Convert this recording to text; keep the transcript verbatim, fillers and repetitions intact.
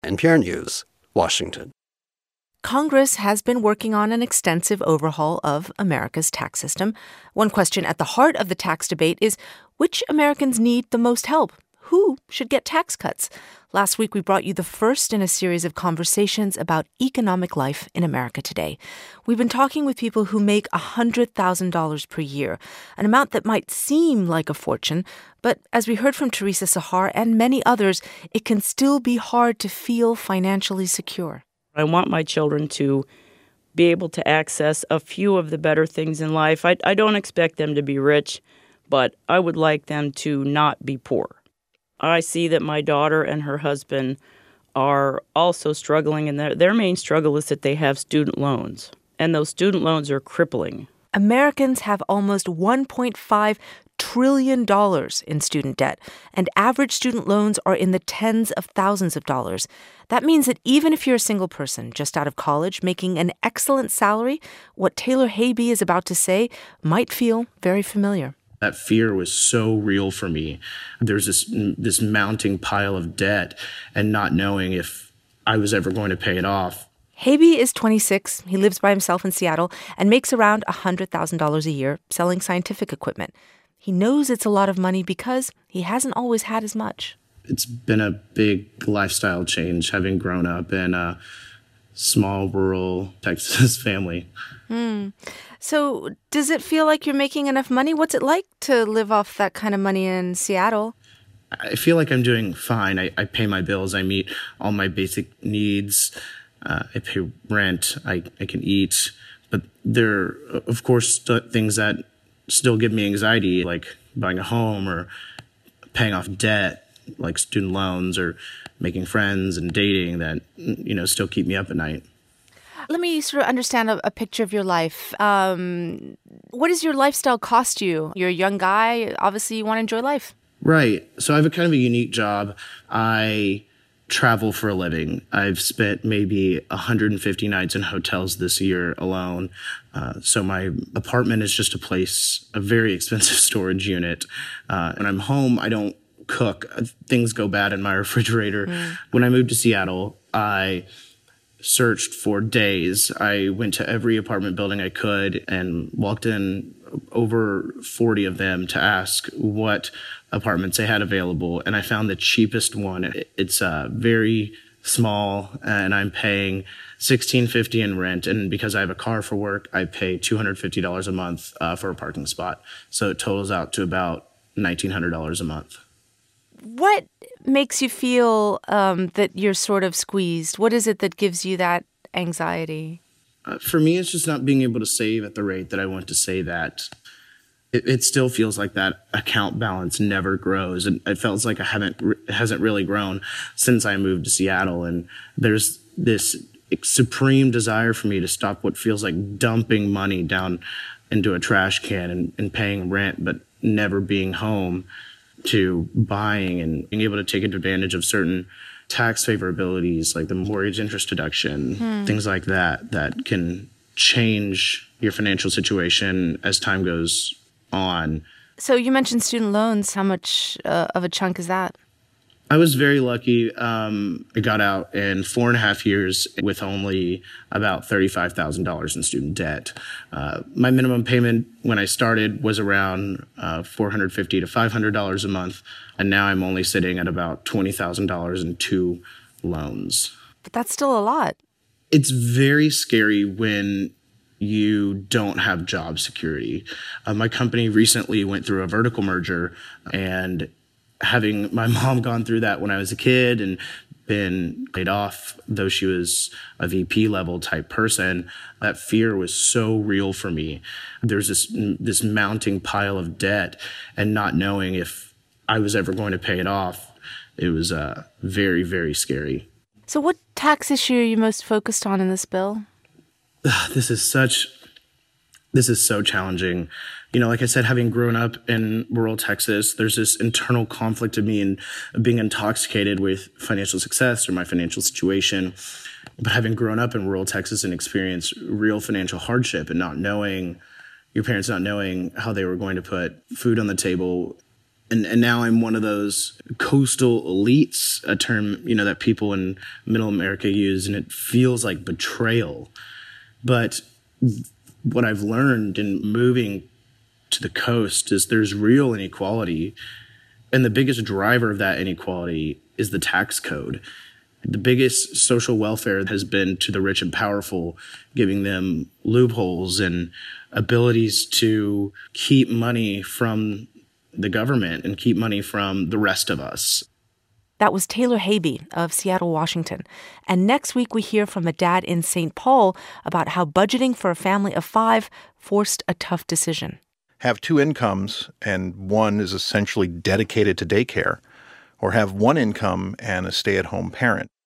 N P R News, Washington. Congress has been working on an extensive overhaul of America's tax system. One question at the heart of the tax debate is which Americans need the most help? Who should get tax cuts? Last week, we brought you the first in a series of conversations about economic life in America today. We've been talking with people who make one hundred thousand dollars per year, an amount that might seem like a fortune, but as we heard from Teresa Sahar and many others, it can still be hard to feel financially secure. I want my children to be able to access a few of the better things in life. I, I don't expect them to be rich, but I would like them to not be poor. I see that my daughter and her husband are also struggling, and their, their main struggle is that they have student loans, and those student loans are crippling. Americans have almost one point five trillion dollars in student debt, and average student loans are in the tens of thousands of dollars. That means that even if you're a single person just out of college making an excellent salary, what Taylor Haby is about to say might feel very familiar. That fear was so real for me. There's this this mounting pile of debt and not knowing if I was ever going to pay it off. Haby is twenty-six. He lives by himself in Seattle and makes around one hundred thousand dollars a year selling scientific equipment. He knows it's a lot of money because he hasn't always had as much. It's been a big lifestyle change having grown up in a small rural Texas family. Hmm. So does it feel like you're making enough money? What's it like to live off that kind of money in Seattle? I feel like I'm doing fine. I, I pay my bills. I meet all my basic needs. Uh, I pay rent. I, I can eat. But there are, of course, st- things that still give me anxiety, like buying a home or paying off debt, like student loans or making friends and dating that, you know, still keep me up at night. Let me sort of understand a, a picture of your life. Um, what does your lifestyle cost you? You're a young guy. Obviously, you want to enjoy life. Right. So I have a kind of a unique job. I travel for a living. I've spent maybe one hundred fifty nights in hotels this year alone. Uh, so my apartment is just a place, a very expensive storage unit. Uh, when I'm home, I don't cook. Things go bad in my refrigerator. Mm. When I moved to Seattle, I searched for days. I went to every apartment building I could and walked in over forty of them to ask what apartments they had available. And I found the cheapest one. It's uh, very small, and I'm paying sixteen fifty in rent. And because I have a car for work, I pay two hundred fifty dollars a month uh, for a parking spot. So it totals out to about nineteen hundred dollars a month. What makes you feel um, that you're sort of squeezed? What is it that gives you that anxiety? Uh, for me, it's just not being able to save at the rate that I want to save at. It, it still feels like that account balance never grows. And it feels like I haven't, it hasn't really grown since I moved to Seattle. And there's this supreme desire for me to stop what feels like dumping money down into a trash can and, and paying rent, but never being home, to buying and being able to take advantage of certain tax favorabilities like the mortgage interest deduction, hmm. things like that, that can change your financial situation as time goes on. So you mentioned student loans. How much uh, of a chunk is that? I was very lucky. Um, I got out in four and a half years with only about thirty-five thousand dollars in student debt. Uh, my minimum payment when I started was around uh, four hundred fifty dollars to five hundred dollars a month, and now I'm only sitting at about twenty thousand dollars in two loans. But that's still a lot. It's very scary when you don't have job security. Uh, my company recently went through a vertical merger, and having my mom gone through that when I was a kid and been laid off, though she was a V P level type person, that fear was so real for me. There's this this mounting pile of debt and not knowing if I was ever going to pay it off. It was uh, very, very scary. So what tax issue are you most focused on in this bill? This is such, this is so challenging. You know, like I said, having grown up in rural Texas, there's this internal conflict of me and being intoxicated with financial success or my financial situation. But having grown up in rural Texas and experienced real financial hardship and not knowing, your parents not knowing how they were going to put food on the table, And, and now I'm one of those coastal elites, a term, you know, that people in middle America use, and it feels like betrayal. But what I've learned in moving to the coast is there's real inequality. And the biggest driver of that inequality is the tax code. The biggest social welfare has been to the rich and powerful, giving them loopholes and abilities to keep money from the government and keep money from the rest of us. That was Taylor Habey of Seattle, Washington. And next week we hear from a dad in Saint Paul about how budgeting for a family of five forced a tough decision. Have two incomes and one is essentially dedicated to daycare, or have one income and a stay-at-home parent.